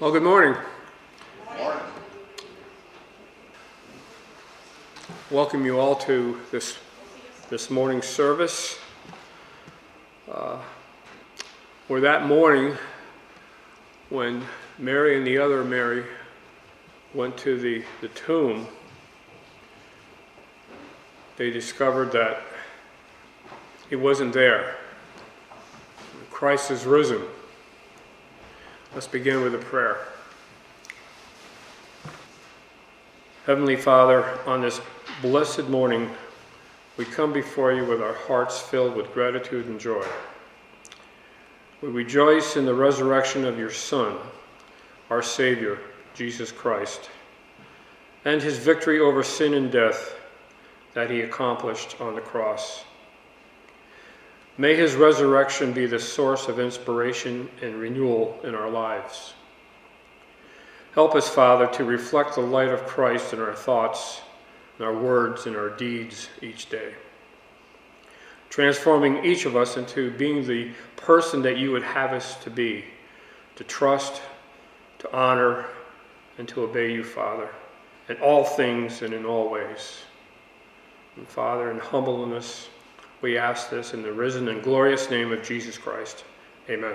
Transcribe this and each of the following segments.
Well, good morning. Good morning. Welcome you all to this morning's service. Where that morning, when Mary and the other Mary went to the tomb, they discovered that he wasn't there. Christ is risen. Let's begin with a prayer. Heavenly Father, on this blessed morning, we come before you with our hearts filled with gratitude and joy. We rejoice in the resurrection of your Son, our Savior, Jesus Christ, and his victory over sin and death that he accomplished on the cross. May his resurrection be the source of inspiration and renewal in our lives. Help us, Father, to reflect the light of Christ in our thoughts, in our words, and our deeds each day, transforming each of us into being the person that you would have us to be, to trust, to honor, and to obey you, Father, in all things and in all ways. And Father, in humbleness, we ask this in the risen and glorious name of Jesus Christ. Amen.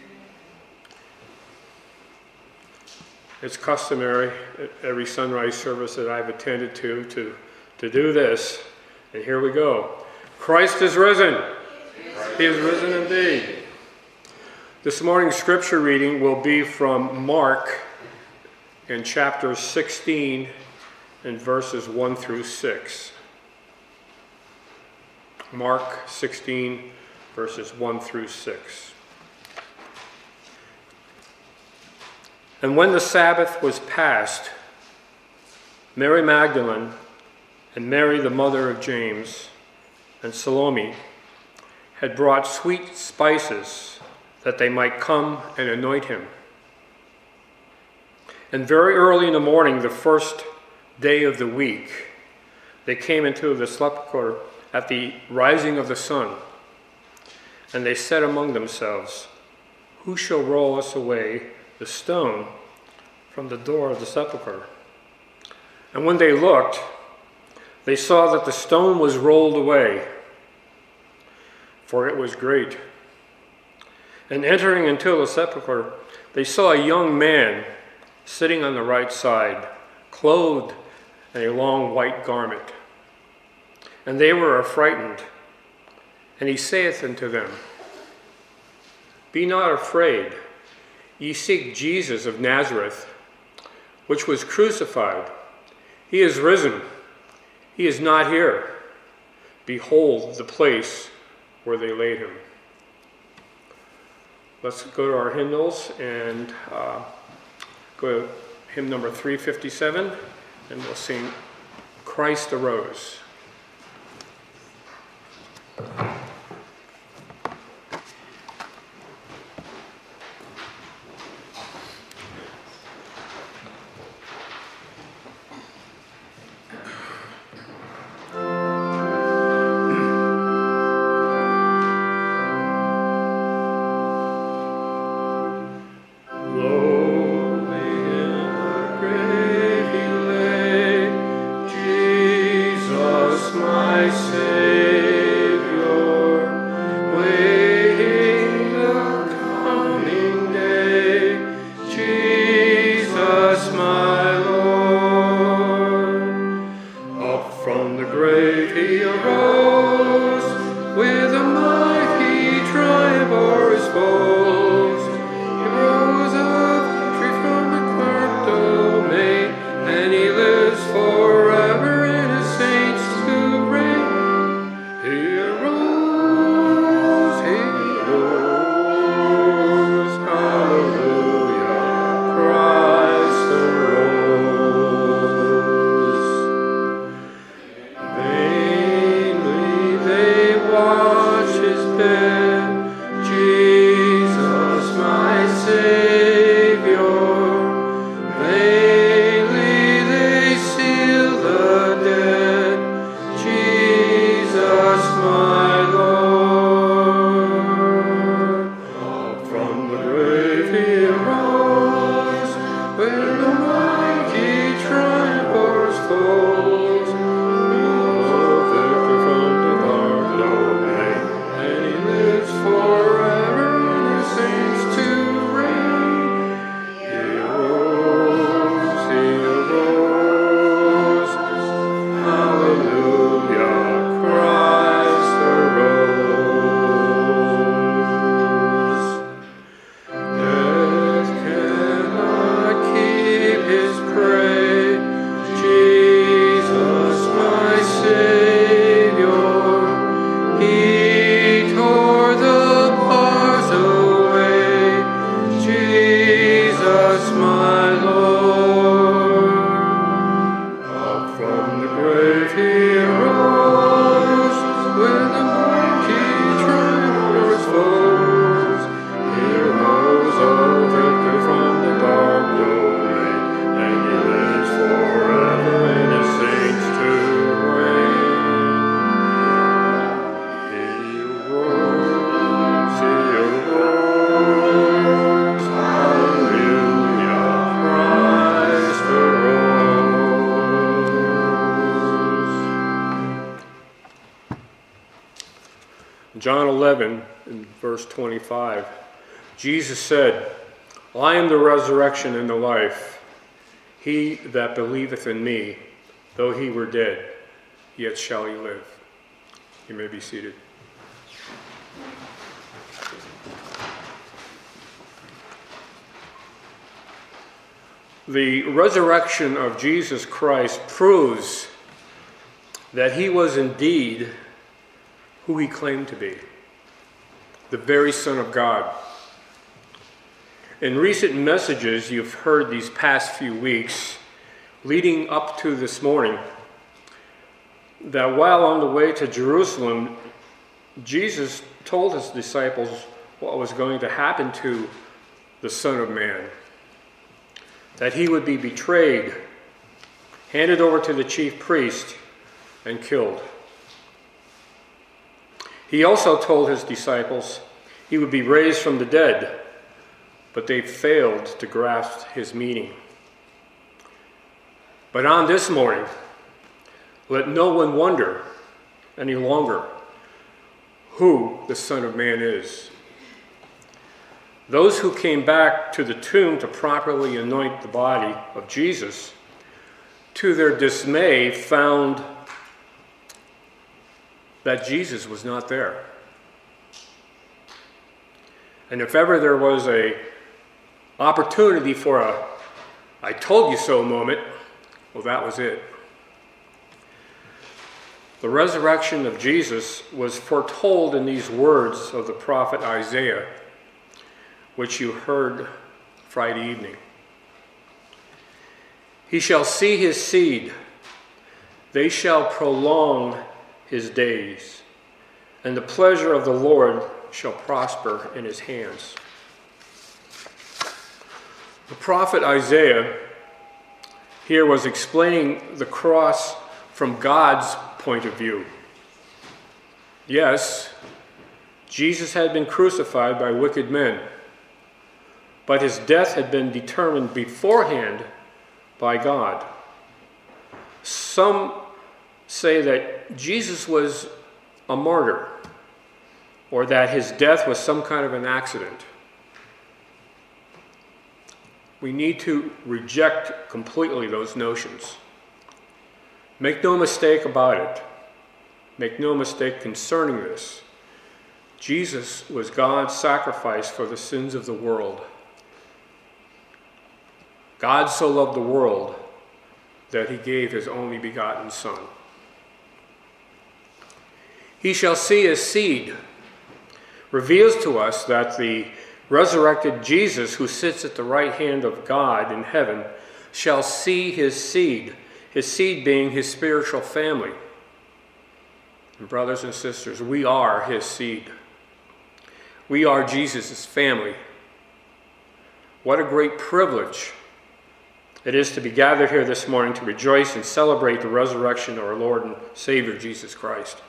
It's customary at every sunrise service that I've attended to do this, and here we go. Christ is risen. He is risen indeed. This morning's scripture reading will be from Mark in chapter 16 and verses 1 through 6. Mark 16, verses 1 through 6. And when the Sabbath was past, Mary Magdalene and Mary the mother of James and Salome had brought sweet spices that they might come and anoint him. And very early in the morning, the first day of the week, they came into the sepulchre at the rising of the sun, and they said among themselves, "Who shall roll us away the stone from the door of the sepulchre?" And when they looked, they saw that the stone was rolled away, for it was great. And entering into the sepulchre, they saw a young man sitting on the right side, clothed in a long white garment. And they were affrighted. And he saith unto them, "Be not afraid. Ye seek Jesus of Nazareth, which was crucified. He is risen. He is not here. Behold the place where they laid him." Let's go to our hymnals and go to hymn number 357, and we'll sing "Christ Arose." Jesus, my Savior. Jesus, my Lord. Up from the grave he arose, with a mighty triumph o'er his foes. He rose a victor from the dark domain, and he lives forever in his saints to reign. He arose, hallelujah, Christ arose. John 11, in verse 25, Jesus said, I am the resurrection and the life. He that believeth in me, though he were dead, yet shall he live. You may be seated. The resurrection of Jesus Christ proves that he was indeed who he claimed to be, the very Son of God. In recent messages you've heard these past few weeks, leading up to this morning, that while on the way to Jerusalem, Jesus told his disciples what was going to happen to the Son of Man, that he would be betrayed, handed over to the chief priest, and killed. He also told his disciples he would be raised from the dead, but they failed to grasp his meaning. But on this morning, let no one wonder any longer who the Son of Man is. Those who came back to the tomb to properly anoint the body of Jesus, to their dismay, found that Jesus was not there. And if ever there was an opportunity for a "I told you so" moment, well, that was it. The resurrection of Jesus was foretold in these words of the prophet Isaiah, which you heard Friday evening. He shall see his seed, they shall prolong his days, and the pleasure of the Lord shall prosper in his hands. The prophet Isaiah here was explaining the cross from God's point of view. Yes, Jesus had been crucified by wicked men, but his death had been determined beforehand by God. Some say that Jesus was a martyr, or that his death was some kind of an accident. We need to reject completely those notions. Make no mistake about it. Make no mistake concerning this. Jesus was God's sacrifice for the sins of the world. God so loved the world that he gave his only begotten Son. He shall see his seed reveals to us that the resurrected Jesus, who sits at the right hand of God in heaven, shall see his seed being his spiritual family. And brothers and sisters, we are his seed. We are Jesus' family. What a great privilege it is to be gathered here this morning to rejoice and celebrate the resurrection of our Lord and Savior Jesus Christ.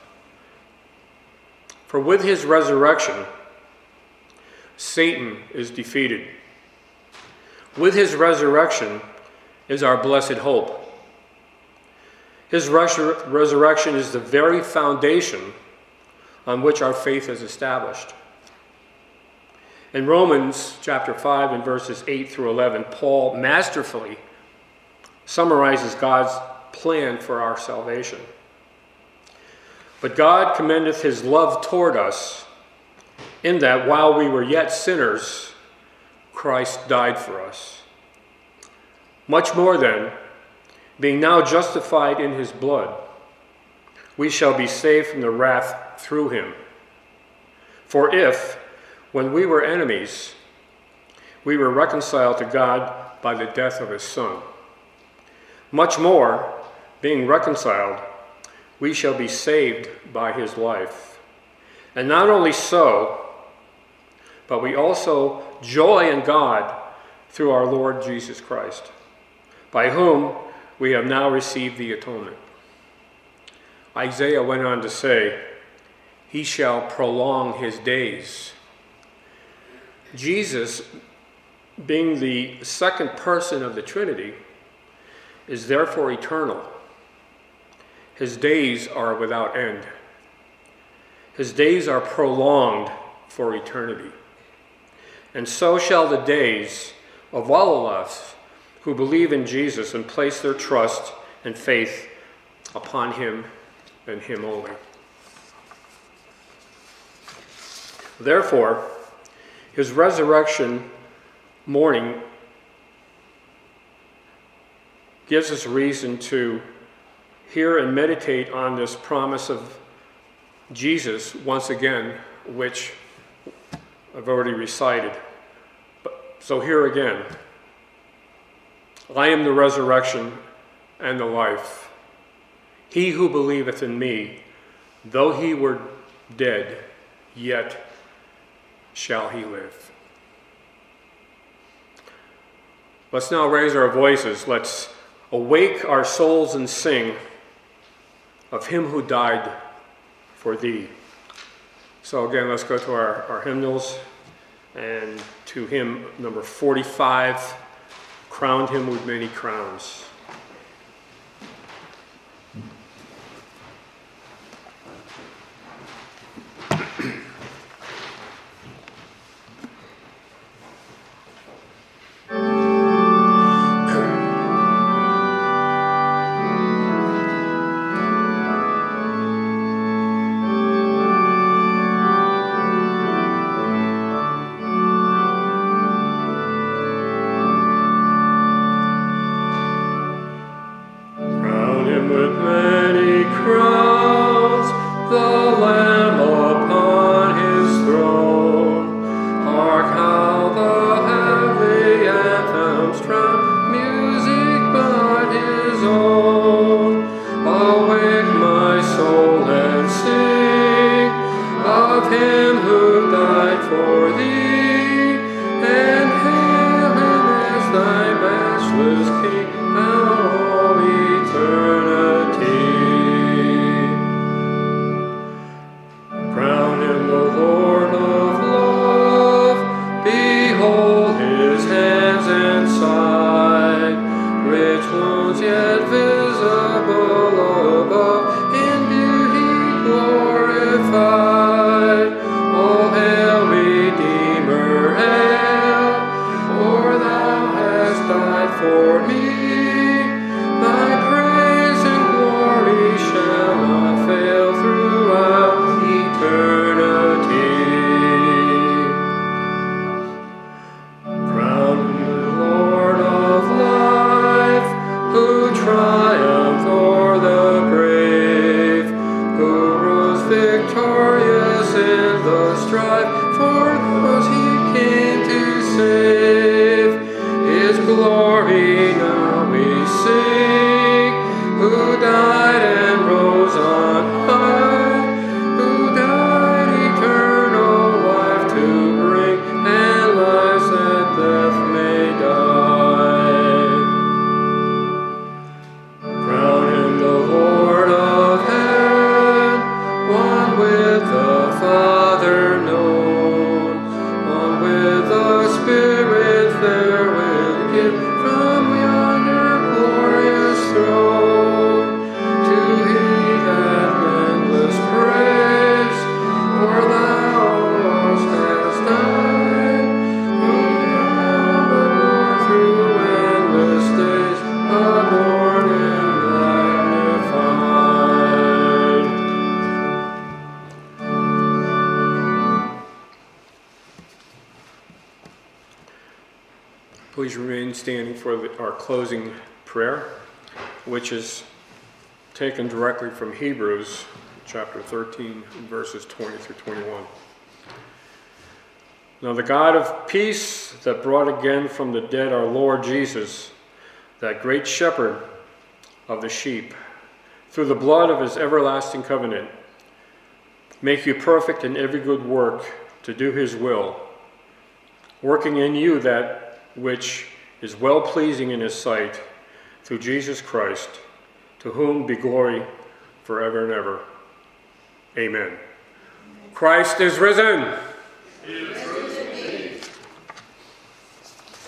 For with his resurrection, Satan is defeated. With his resurrection is our blessed hope. His resurrection is the very foundation on which our faith is established. In Romans chapter 5 and verses 8 through 11, Paul masterfully summarizes God's plan for our salvation. But God commendeth his love toward us, in that while we were yet sinners, Christ died for us. Much more then, being now justified in his blood, we shall be saved from the wrath through him. For if, when we were enemies, we were reconciled to God by the death of his Son. Much more, being reconciled, we shall be saved by his life. And not only so, but we also joy in God through our Lord Jesus Christ, by whom we have now received the atonement. Isaiah went on to say, he shall prolong his days. Jesus, being the second person of the Trinity, is therefore eternal. His days are without end. His days are prolonged for eternity. And so shall the days of all of us who believe in Jesus and place their trust and faith upon him and him only. Therefore, his resurrection morning gives us reason to hear and meditate on this promise of Jesus once again, which I've already recited. So here again, I am the resurrection and the life. He who believeth in me, though he were dead, yet shall he live. Let's now raise our voices. Let's awake our souls and sing of him who died for thee. So again, let's go to our hymnals, and to hymn number 45, Crowned Him with Many Crowns. Please remain standing for our closing prayer, which is taken directly from Hebrews chapter 13, verses 20 through 21. Now the God of peace that brought again from the dead our Lord Jesus, that great shepherd of the sheep, through the blood of his everlasting covenant, make you perfect in every good work to do his will, working in you that which is well-pleasing in his sight, through Jesus Christ, to whom be glory forever and ever. Amen. Christ is risen.